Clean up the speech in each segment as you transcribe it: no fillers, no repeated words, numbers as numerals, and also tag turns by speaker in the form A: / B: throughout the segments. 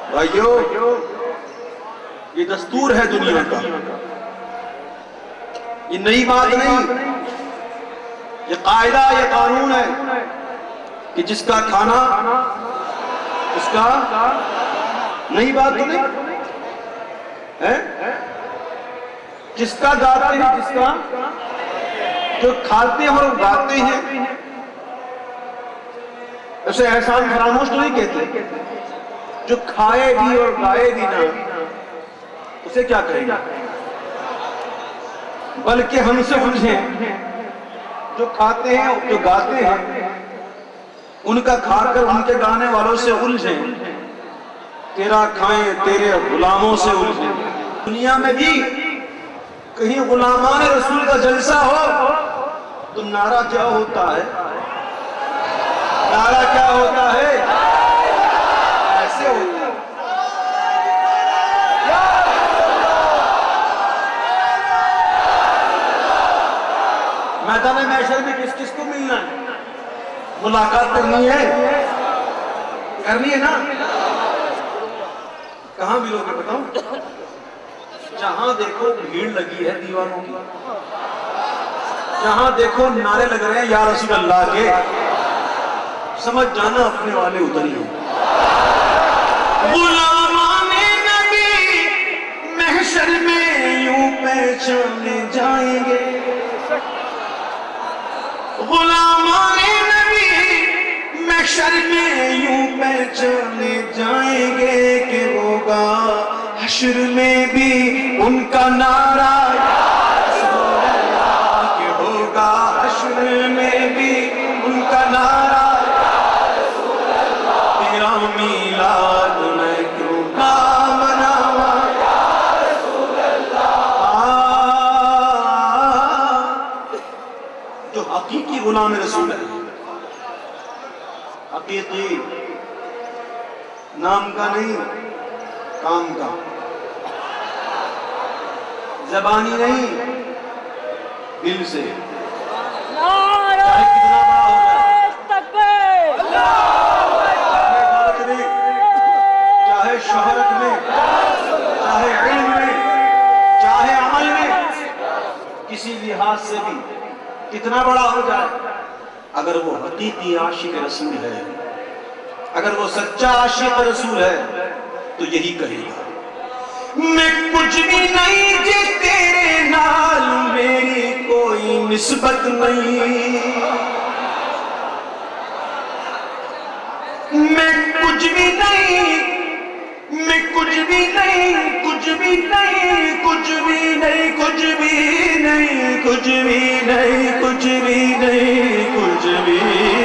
A: بھائیو یہ دستور ہے دنیا کا، یہ نئی بات نہیں، یہ قاعدہ، یہ قانون ہے کہ جس کا کھانا اس کا، نئی بات تو نہیں ہے، جس کا گاتے ہیں، جس کا جو کھاتے ہیں اور گاتے ہیں اسے احسان فراموش تو نہیں کہتے، جو کھائے بھی اور گائے بھی نہ اسے کیا کہیں گے؟ بلکہ ہم سے الجھیں، جو کھاتے ہیں جو گاتے ہیں ان کا کھا کر ان کے گانے والوں سے الجھیں، تیرا کھائیں تیرے غلاموں سے الجھیں۔ دنیا میں بھی کہیں غلامان رسول کا جلسہ ہو تو نعرہ کیا ہوتا ہے؟ نعرہ کیا ہوتا ہے؟ ایسے ہوتا ہے۔ میدان محشر میں کس کس کو ملنا ہے؟ ملاقات کرنی ہے، کرنی ہے نا؟ کہاں ملو گے بتاؤ؟ جہاں دیکھو بھیڑ لگی ہے دیوانوں کی، جہاں دیکھو نعرے لگ رہے ہیں یا رسول اللہ کے، سمجھ جانا اپنے والے ادھر ہی ہیں۔ غلامان نبی محشر میں یوں پہچانے جائیں گے، غلامان نبی محشر میں یوں پہچانے جائیں گے کہ ہوگا حشر میں بھی ان کا نعرہ یا رسول اللہ، کہ ہوگا حشر میں بھی ان کا نعرہ یا رسول اللہ، تیرا میلاد میں کیوں نہ مناواں یا رسول اللہ۔ جو حقیقی غلام رسول ہے، حقیقی، نام کا نہیں کام کا، زبانی نہیں دل سے، چاہے کتنا بڑا ہوگا، چاہے شہرت میں، چاہے علم میں، چاہے عمل میں، کسی لحاظ سے بھی کتنا بڑا ہو جائے، اگر وہ حقیقی عاشق رسول ہے، اگر وہ سچا عاشق رسول ہے تو یہی کہے گا، میں کچھ بھی نہیں جی تیرے نال میری کوئی نسبت نہیں، میں کچھ بھی نہیں، میں کچھ بھی نہیں، کچھ بھی نہیں، کچھ بھی نہیں، کچھ بھی نہیں، کچھ بھی نہیں، کچھ بھی نہیں، کچھ بھی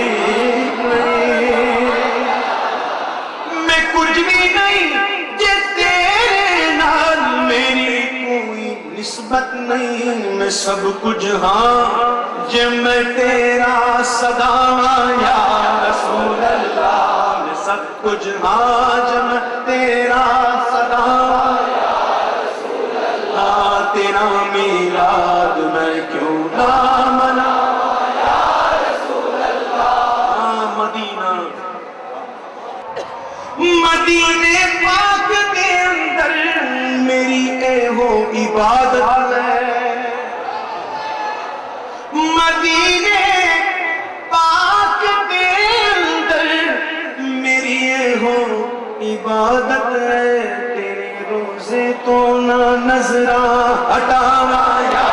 A: نہیں، میں کچھ بھی نہیں جے تیرے نال میری کوئی نسبت نہیں، میں سب کچھ ہاں جے میں تیرا صداواں یا رسول اللہ، میں سب کچھ ہاں جے میں تیرا صداواں یا رسول اللہ، تیرا میلاد میں کیوں نہ مناواں یا رسول اللہ۔ مدینہ، مدینے پاک کے اندر میری اے ہو عبادت ہے، مدینے پاک کے اندر میری اے ہو عبادت ہے، تیرے روزے تو نہ نظراں ہٹاواں یا